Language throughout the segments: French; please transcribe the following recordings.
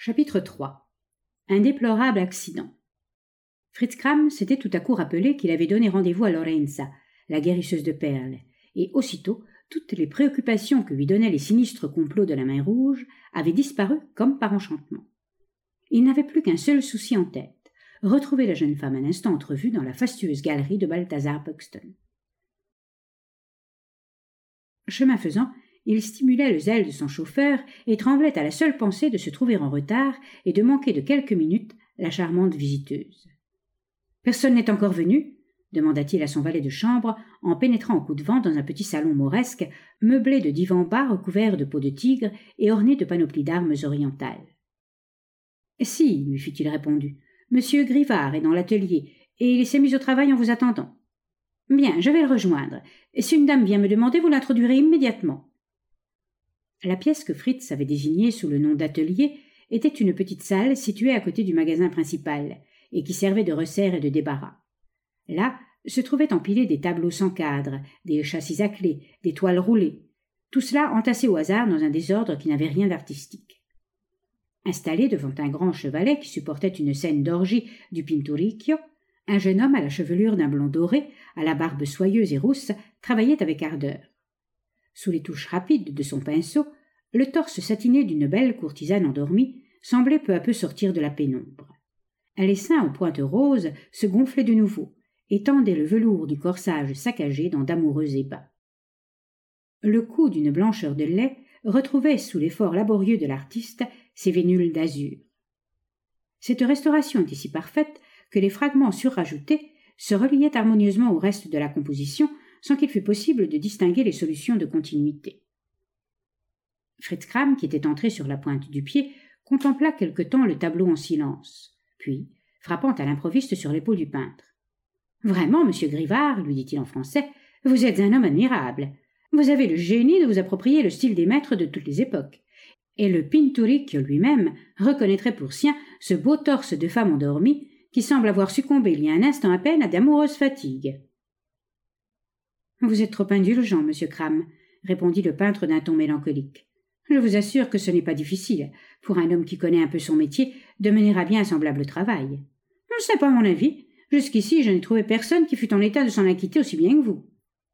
Chapitre 3. Un déplorable accident. Fritz Kram s'était tout à coup rappelé qu'il avait donné rendez-vous à Lorenza, la guérisseuse de perles, et aussitôt toutes les préoccupations que lui donnaient les sinistres complots de la main rouge avaient disparu comme par enchantement. Il n'avait plus qu'un seul souci en tête, retrouver la jeune femme un instant entrevue dans la fastueuse galerie de Balthazar Buxton. Chemin faisant, il stimulait le zèle de son chauffeur et tremblait à la seule pensée de se trouver en retard et de manquer de quelques minutes la charmante visiteuse. « Personne n'est encore venu ?» demanda-t-il à son valet de chambre en pénétrant au coup de vent dans un petit salon mauresque, meublé de divans bas recouverts de peaux de tigre et orné de panoplies d'armes orientales. « Si, lui fit-il répondu, monsieur Grivard est dans l'atelier et il s'est mis au travail en vous attendant. »« Bien, je vais le rejoindre. Si une dame vient me demander, vous l'introduirez immédiatement. » La pièce que Fritz avait désignée sous le nom d'atelier était une petite salle située à côté du magasin principal et qui servait de resserre et de débarras. Là se trouvaient empilés des tableaux sans cadre, des châssis à clés, des toiles roulées, tout cela entassé au hasard dans un désordre qui n'avait rien d'artistique. Installé devant un grand chevalet qui supportait une scène d'orgie du Pinturicchio, un jeune homme à la chevelure d'un blond doré, à la barbe soyeuse et rousse, travaillait avec ardeur. Sous les touches rapides de son pinceau, le torse satiné d'une belle courtisane endormie semblait peu à peu sortir de la pénombre. Les seins aux pointes roses se gonflaient de nouveau et tendaient le velours du corsage saccagé dans d'amoureux ébats. Le cou d'une blancheur de lait retrouvait sous l'effort laborieux de l'artiste ses vénules d'azur. Cette restauration était si parfaite que les fragments surrajoutés se reliaient harmonieusement au reste de la composition sans qu'il fût possible de distinguer les solutions de continuité. Fritz Kram, qui était entré sur la pointe du pied, contempla quelque temps le tableau en silence, puis, frappant à l'improviste sur l'épaule du peintre. « Vraiment, monsieur Grivard, lui dit-il en français, vous êtes un homme admirable. Vous avez le génie de vous approprier le style des maîtres de toutes les époques. Et le Pinturicchio lui-même reconnaîtrait pour sien ce beau torse de femme endormie qui semble avoir succombé il y a un instant à peine à d'amoureuses fatigues. » « Vous êtes trop indulgent, monsieur Kram, » répondit le peintre d'un ton mélancolique. « Je vous assure que ce n'est pas difficile, pour un homme qui connaît un peu son métier, de mener à bien un semblable travail. Ce n'est pas mon avis. Jusqu'ici, je n'ai trouvé personne qui fût en état de s'en acquitter aussi bien que vous. »«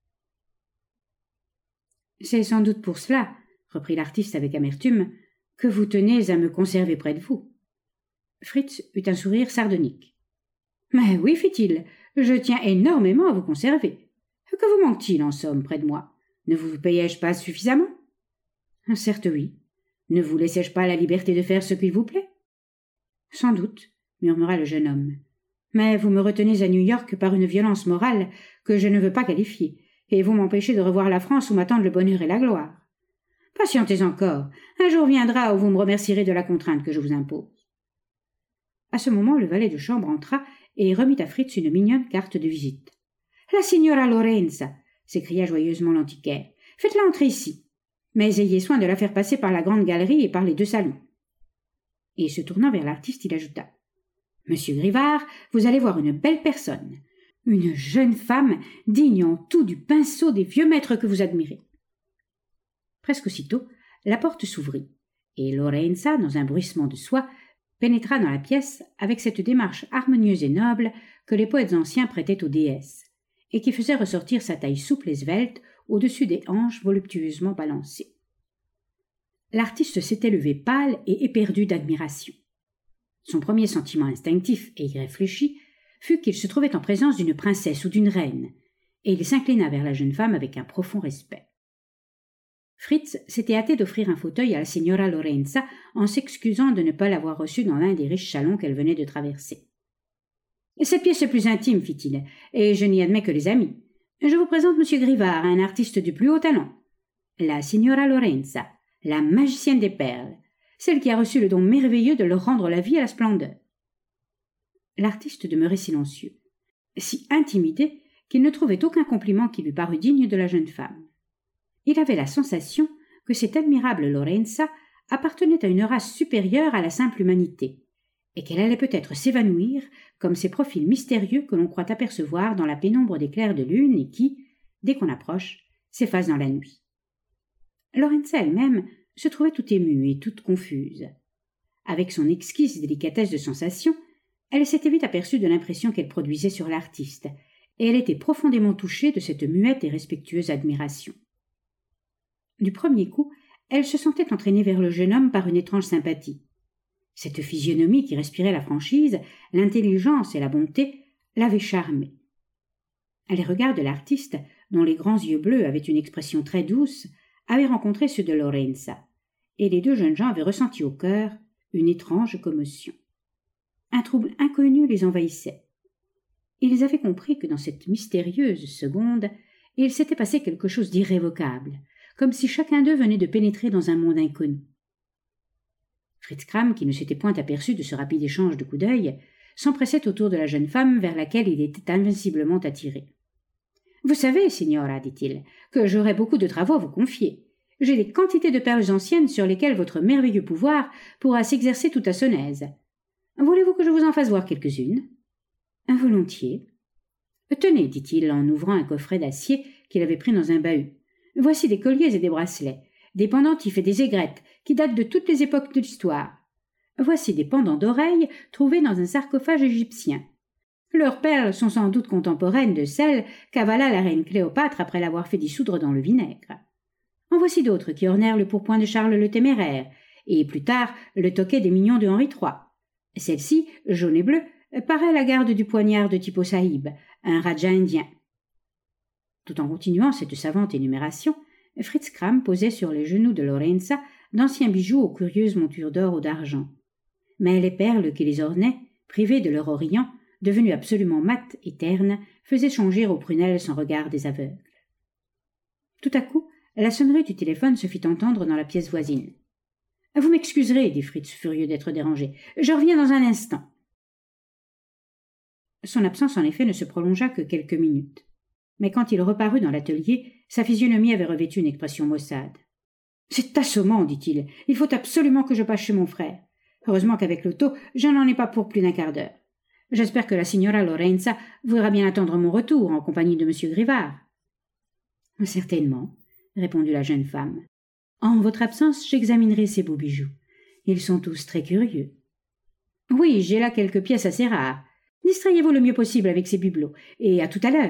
C'est sans doute pour cela, » reprit l'artiste avec amertume, « que vous tenez à me conserver près de vous. » Fritz eut un sourire sardonique. « Mais oui, fit-il, je tiens énormément à vous conserver. Que vous manque-t-il, en somme, près de moi? Ne vous payai-je pas suffisamment? » ?»« Certes, oui. Ne vous laissai-je pas la liberté de faire ce qu'il vous plaît? » ?»« Sans doute, » murmura le jeune homme. « Mais vous me retenez à New York par une violence morale que je ne veux pas qualifier, et vous m'empêchez de revoir la France où m'attendent le bonheur et la gloire. Patientez encore, un jour viendra où vous me remercierez de la contrainte que je vous impose. » À ce moment, le valet de chambre entra et remit à Fritz une mignonne carte de visite. « La signora Lorenza !» s'écria joyeusement l'antiquaire. « Faites-la entrer ici, mais ayez soin de la faire passer par la grande galerie et par les deux salons. » Et se tournant vers l'artiste, il ajouta. « Monsieur Grivard, vous allez voir une belle personne, une jeune femme digne en tout du pinceau des vieux maîtres que vous admirez. » Presque aussitôt, la porte s'ouvrit, et Lorenza, dans un bruissement de soie, pénétra dans la pièce avec cette démarche harmonieuse et noble que les poètes anciens prêtaient aux déesses, et qui faisait ressortir sa taille souple et svelte au-dessus des hanches voluptueusement balancées. L'artiste s'était levé pâle et éperdu d'admiration. Son premier sentiment instinctif et irréfléchi fut qu'il se trouvait en présence d'une princesse ou d'une reine, et il s'inclina vers la jeune femme avec un profond respect. Fritz s'était hâté d'offrir un fauteuil à la signora Lorenza en s'excusant de ne pas l'avoir reçue dans l'un des riches salons qu'elle venait de traverser. « Cette pièce est plus intime, fit-il, et je n'y admets que les amis. Je vous présente monsieur Grivard, un artiste du plus haut talent. La signora Lorenza, la magicienne des perles, celle qui a reçu le don merveilleux de leur rendre la vie à la splendeur. » L'artiste demeurait silencieux, si intimidé qu'il ne trouvait aucun compliment qui lui parût digne de la jeune femme. Il avait la sensation que cette admirable Lorenza appartenait à une race supérieure à la simple humanité, et qu'elle allait peut-être s'évanouir comme ces profils mystérieux que l'on croit apercevoir dans la pénombre des clairs de lune et qui, dès qu'on approche, s'effacent dans la nuit. Lorenza elle-même se trouvait tout émue et toute confuse. Avec son exquise délicatesse de sensation, elle s'était vite aperçue de l'impression qu'elle produisait sur l'artiste, et elle était profondément touchée de cette muette et respectueuse admiration. Du premier coup, elle se sentait entraînée vers le jeune homme par une étrange sympathie. Cette physionomie qui respirait la franchise, l'intelligence et la bonté l'avait charmée. Les regards de l'artiste, dont les grands yeux bleus avaient une expression très douce, avaient rencontré ceux de Lorenza, et les deux jeunes gens avaient ressenti au cœur une étrange commotion. Un trouble inconnu les envahissait. Ils avaient compris que dans cette mystérieuse seconde, il s'était passé quelque chose d'irrévocable, comme si chacun d'eux venait de pénétrer dans un monde inconnu. Fritz Kram, qui ne s'était point aperçu de ce rapide échange de coups d'œil, s'empressait autour de la jeune femme vers laquelle il était invinciblement attiré. « Vous savez, signora, dit-il, que j'aurais beaucoup de travaux à vous confier. J'ai des quantités de perles anciennes sur lesquelles votre merveilleux pouvoir pourra s'exercer tout à son aise. Voulez-vous que je vous en fasse voir quelques-unes ?»« Volontiers. »« Tenez, dit-il en ouvrant un coffret d'acier qu'il avait pris dans un bahut. Voici des colliers et des bracelets, des pendentifs et des aigrettes qui datent de toutes les époques de l'histoire. Voici des pendants d'oreilles trouvés dans un sarcophage égyptien. Leurs perles sont sans doute contemporaines de celles qu'avala la reine Cléopâtre après l'avoir fait dissoudre dans le vinaigre. En voici d'autres qui ornèrent le pourpoint de Charles le Téméraire, et plus tard le toquet des mignons de Henri III. Celle-ci, jaune et bleue, paraît la garde du poignard de Tipo Sahib, un raja indien. Tout en continuant cette savante énumération, Fritz Kram posait sur les genoux de Lorenza d'anciens bijoux aux curieuses montures d'or ou d'argent. Mais les perles qui les ornaient, privées de leur orient, devenues absolument mates et ternes, faisaient changer aux prunelles son regard des aveugles. Tout à coup, la sonnerie du téléphone se fit entendre dans la pièce voisine. « Vous m'excuserez, dit Fritz, furieux d'être dérangé. Je reviens dans un instant. » Son absence, en effet, ne se prolongea que quelques minutes. Mais quand il reparut dans l'atelier, sa physionomie avait revêtu une expression maussade. « C'est assommant, dit-il. Il faut absolument que je passe chez mon frère. Heureusement qu'avec l'auto, je n'en ai pas pour plus d'un quart d'heure. J'espère que la signora Lorenza voudra bien attendre mon retour en compagnie de M. Grivard. »« Certainement, » répondit la jeune femme. « En votre absence, j'examinerai ces beaux bijoux. Ils sont tous très curieux. »« Oui, j'ai là quelques pièces assez rares. Distrayez-vous le mieux possible avec ces bibelots, et à tout à l'heure. »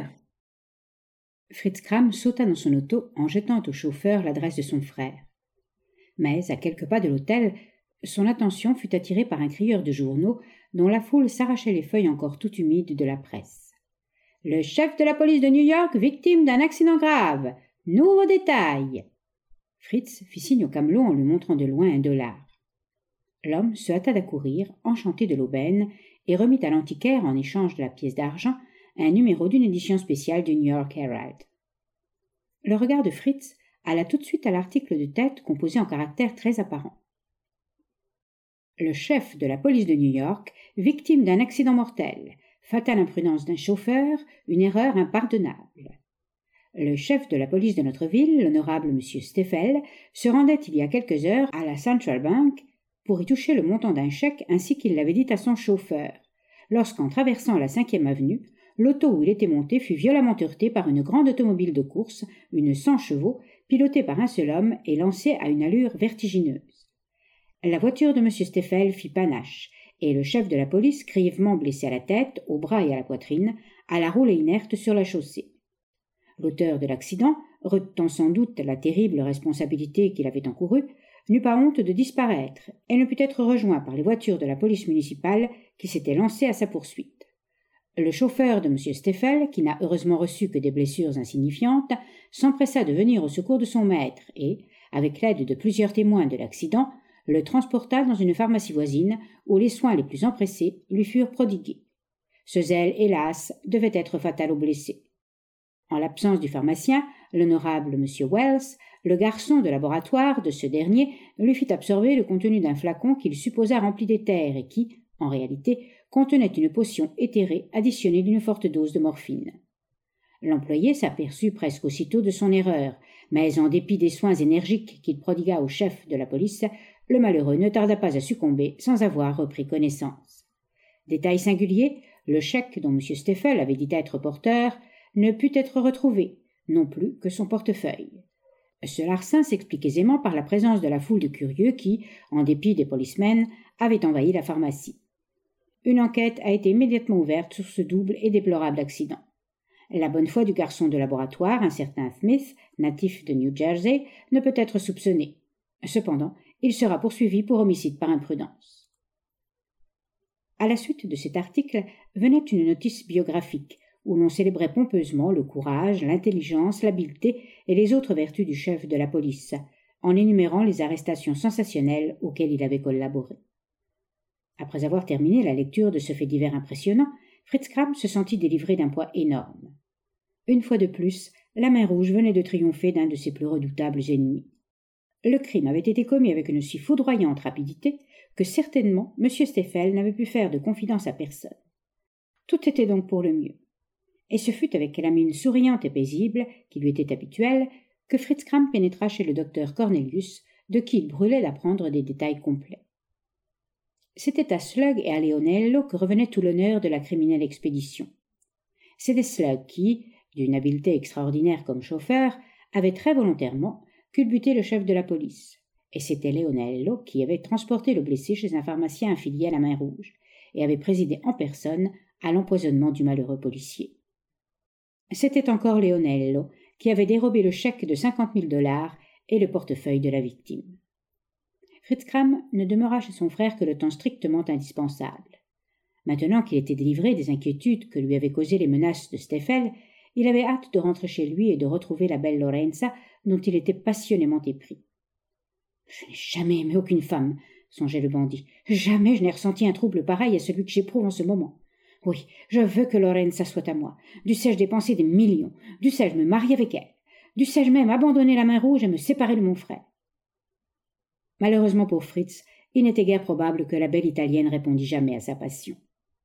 Fritz Kram sauta dans son auto en jetant au chauffeur l'adresse de son frère. Mais, à quelques pas de l'hôtel, son attention fut attirée par un crieur de journaux dont la foule s'arrachait les feuilles encore tout humides de la presse. « Le chef de la police de New York victime d'un accident grave. Nouveaux détails. » Fritz fit signe au camelot en lui montrant de loin $1. L'homme se hâta d'accourir, enchanté de l'aubaine, et remit à l'antiquaire, en échange de la pièce d'argent, un numéro d'une édition spéciale du New York Herald. Le regard de Fritz alla tout de suite à l'article de tête composé en caractères très apparents. Le chef de la police de New York, victime d'un accident mortel, fatale imprudence d'un chauffeur, une erreur impardonnable. Le chef de la police de notre ville, l'honorable M. Steffel, se rendait il y a quelques heures à la Central Bank pour y toucher le montant d'un chèque ainsi qu'il l'avait dit à son chauffeur, lorsqu'en traversant la 5e avenue, l'auto où il était monté fut violemment heurté par une grande automobile de course, une 100 chevaux, pilotée par un seul homme et lancée à une allure vertigineuse. La voiture de M. Steffel fit panache, et le chef de la police, grièvement blessé à la tête, au bras et à la poitrine, alla rouler inerte sur la chaussée. L'auteur de l'accident, redoutant sans doute la terrible responsabilité qu'il avait encourue, n'eut pas honte de disparaître et ne put être rejoint par les voitures de la police municipale qui s'étaient lancées à sa poursuite. Le chauffeur de M. Steffel, qui n'a heureusement reçu que des blessures insignifiantes, s'empressa de venir au secours de son maître et, avec l'aide de plusieurs témoins de l'accident, le transporta dans une pharmacie voisine où les soins les plus empressés lui furent prodigués. Ce zèle, hélas, devait être fatal au blessé. En l'absence du pharmacien, l'honorable M. Wells, le garçon de laboratoire de ce dernier, lui fit absorber le contenu d'un flacon qu'il supposa rempli d'éther et qui, en réalité, contenait une potion éthérée additionnée d'une forte dose de morphine. L'employé s'aperçut presque aussitôt de son erreur, mais en dépit des soins énergiques qu'il prodigua au chef de la police, le malheureux ne tarda pas à succomber sans avoir repris connaissance. Détail singulier, le chèque dont M. Steffel avait dit être porteur ne put être retrouvé, non plus que son portefeuille. Ce larcin s'explique aisément par la présence de la foule de curieux qui, en dépit des policemen, avaient envahi la pharmacie. Une enquête a été immédiatement ouverte sur ce double et déplorable accident. La bonne foi du garçon de laboratoire, un certain Smith, natif de New Jersey, ne peut être soupçonné. Cependant, il sera poursuivi pour homicide par imprudence. À la suite de cet article venait une notice biographique où l'on célébrait pompeusement le courage, l'intelligence, l'habileté et les autres vertus du chef de la police, en énumérant les arrestations sensationnelles auxquelles il avait collaboré. Après avoir terminé la lecture de ce fait divers impressionnant, Fritz Cram se sentit délivré d'un poids énorme. Une fois de plus, la main rouge venait de triompher d'un de ses plus redoutables ennemis. Le crime avait été commis avec une si foudroyante rapidité que certainement M. Steffel n'avait pu faire de confidence à personne. Tout était donc pour le mieux. Et ce fut avec la mine souriante et paisible, qui lui était habituelle, que Fritz Cram pénétra chez le docteur Cornelius, de qui il brûlait d'apprendre des détails complets. C'était à Slug et à Leonello que revenait tout l'honneur de la criminelle expédition. C'était Slug qui, d'une habileté extraordinaire comme chauffeur, avait très volontairement culbuté le chef de la police, et c'était Leonello qui avait transporté le blessé chez un pharmacien affilié à la Main Rouge, et avait présidé en personne à l'empoisonnement du malheureux policier. C'était encore Leonello qui avait dérobé le chèque de 50 000 $ et le portefeuille de la victime. Fritz Cram ne demeura chez son frère que le temps strictement indispensable. Maintenant qu'il était délivré des inquiétudes que lui avaient causées les menaces de Steffel, il avait hâte de rentrer chez lui et de retrouver la belle Lorenza dont il était passionnément épris. « Je n'ai jamais aimé aucune femme, » songeait le bandit. « Jamais je n'ai ressenti un trouble pareil à celui que j'éprouve en ce moment. Oui, je veux que Lorenza soit à moi. Dussé-je dépenser des millions, dussé-je me marier avec elle, dussé-je même abandonner la Main Rouge et me séparer de mon frère. » Malheureusement pour Fritz, il n'était guère probable que la belle Italienne répondît jamais à sa passion.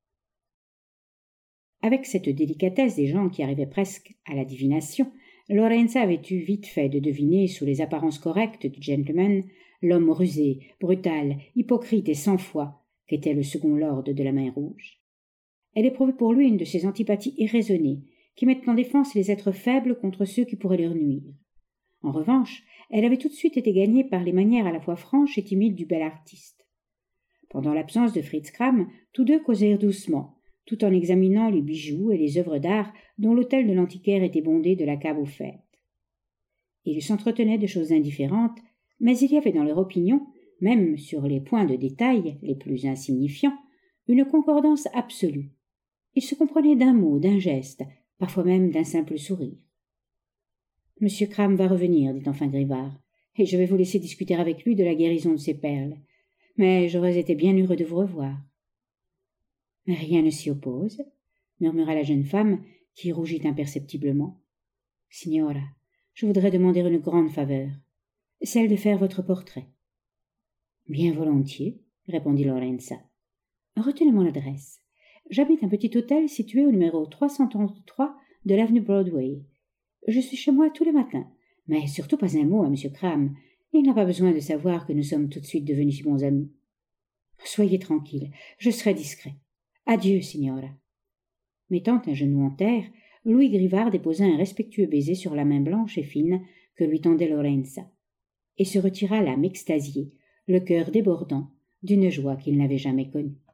Avec cette délicatesse des gens qui arrivaient presque à la divination, Lorenza avait eu vite fait de deviner, sous les apparences correctes du gentleman, l'homme rusé, brutal, hypocrite et sans foi qu'était le second lord de la Main Rouge. Elle éprouvait pour lui une de ces antipathies irraisonnées qui mettent en défense les êtres faibles contre ceux qui pourraient leur nuire. En revanche, elle avait tout de suite été gagnée par les manières à la fois franches et timides du bel artiste. Pendant l'absence de Fritz Cram, tous deux causèrent doucement, tout en examinant les bijoux et les œuvres d'art dont l'hôtel de l'antiquaire était bondé de la cave aux fêtes. Ils s'entretenaient de choses indifférentes, mais il y avait dans leur opinion, même sur les points de détail les plus insignifiants, une concordance absolue. Ils se comprenaient d'un mot, d'un geste, parfois même d'un simple sourire. « Monsieur Cram va revenir, dit enfin Grivard, et je vais vous laisser discuter avec lui de la guérison de ses perles. Mais j'aurais été bien heureux de vous revoir. » « Rien ne s'y oppose, » murmura la jeune femme, qui rougit imperceptiblement. « Signora, je voudrais demander une grande faveur, celle de faire votre portrait. »« Bien volontiers, » répondit Lorenza. « Retenez mon adresse. J'habite un petit hôtel situé au numéro 333 de l'avenue Broadway. Je suis chez moi tous les matins, mais surtout pas un mot à M. Cram. Il n'a pas besoin de savoir que nous sommes tout de suite devenus si bons amis. Soyez tranquille, je serai discret. Adieu, signora. » Mettant un genou en terre, Louis Grivard déposa un respectueux baiser sur la main blanche et fine que lui tendait Lorenza, et se retira l'âme extasiée, le cœur débordant d'une joie qu'il n'avait jamais connue.